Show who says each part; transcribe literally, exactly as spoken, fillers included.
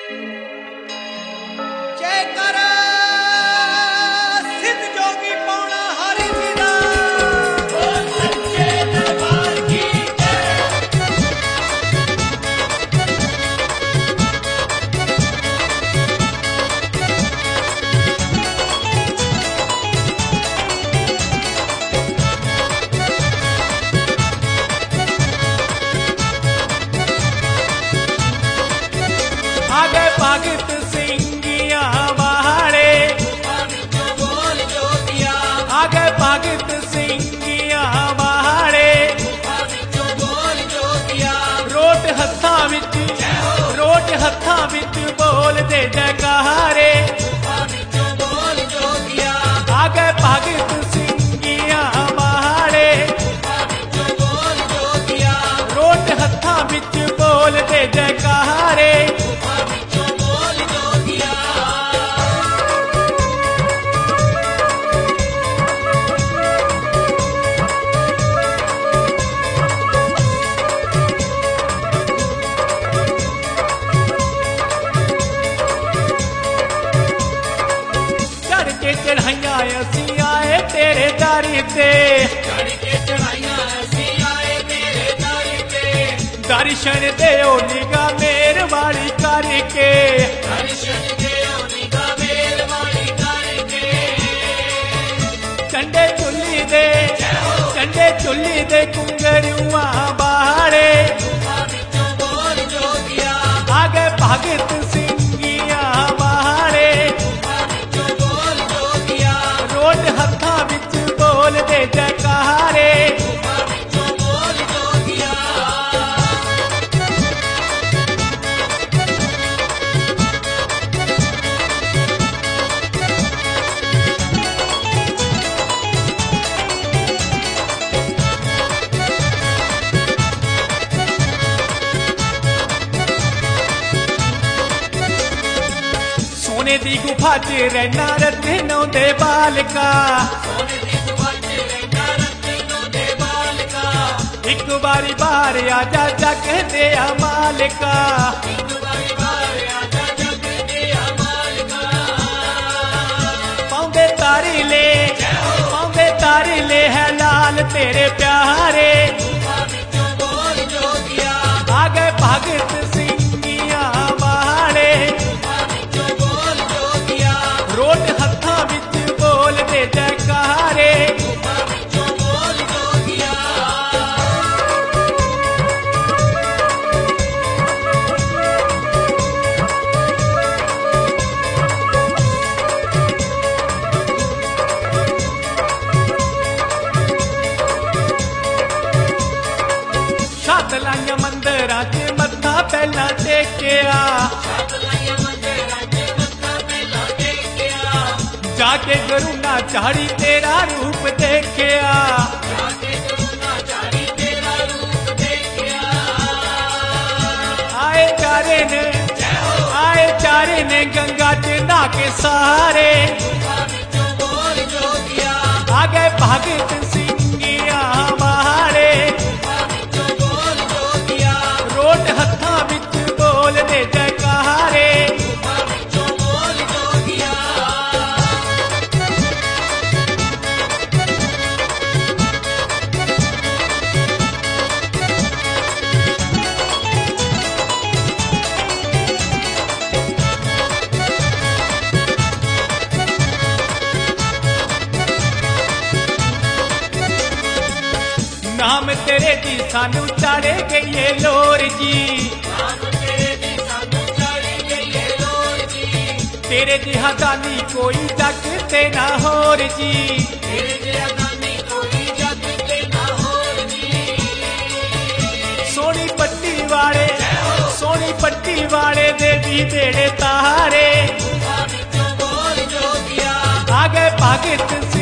Speaker 1: भगत सिंगिया वाले आगे भगत सिंगिया वाले रोट हत्थां विच रोट हत्थां विच बोल दे जयकारे आगे भगत सिंगिया वाले रोट हत्थां विच बोल दे जयकारे चढ़ाइया असी आए तेरे दारी ते दर्शन देओ निगाह मेहरबानी करके चंडे चुल्ली दे चंडे चुल्ली दे कुंगरुआ बाहरे आगे भगत सिंगिया बाहरे रोट हत्थां विच बोल दे जयकारे सोने दी गुफा च रहना रत्नों दे बालका एक बारी बार आजा जग दे मालिका पाउंदे तारी ले पाउंदे तारी ले है लाल तेरे प्यारे आगे भगत सिंगिया वाले रोट हत्थां विच बोल दे जयकारे छत लाइया मंदिरां च मत्था पहला टेकिया जाके गरुना चाड़ी तेरा रूप देखिया आए चारे ने आए चारे ने गंगा च नहा के सारे आगे भगत सिंगिया वाले रोट हत्थां विच बोल दे जयकारे नाम तेरे दी सानू चाड़े गई लोर जी तेरे जिहा दानी कोई जग ते ना होर जी सोनी पट्टी वाले सोनी पट्टी वाले देवी बेड़े तारे आगे भगत